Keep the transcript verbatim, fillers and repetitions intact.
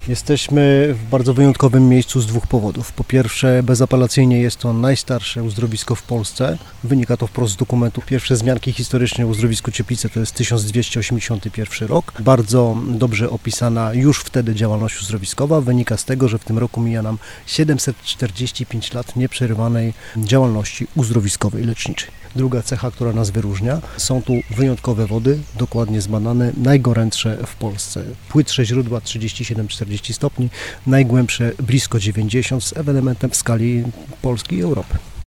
Jesteśmy w bardzo wyjątkowym miejscu z dwóch powodów. Po pierwsze, bezapelacyjnie jest to najstarsze uzdrowisko w Polsce. Wynika to wprost z dokumentu. Pierwsze wzmianki historyczne o uzdrowisku Cieplice to jest tysiąc dwieście osiemdziesiąty pierwszy rok. Bardzo dobrze opisana już wtedy działalność uzdrowiskowa. Wynika z tego, że w tym roku mija nam siedemset czterdzieści pięć lat nieprzerywanej działalności uzdrowiskowej, leczniczej. Druga cecha, która nas wyróżnia, są tu wyjątkowe wody, dokładnie zbadane, najgorętsze w Polsce. Płytsze źródła trzydzieści siedem czterdzieści stopni, najgłębsze blisko dziewięćdziesiąt z ewenementem w skali Polski i Europy.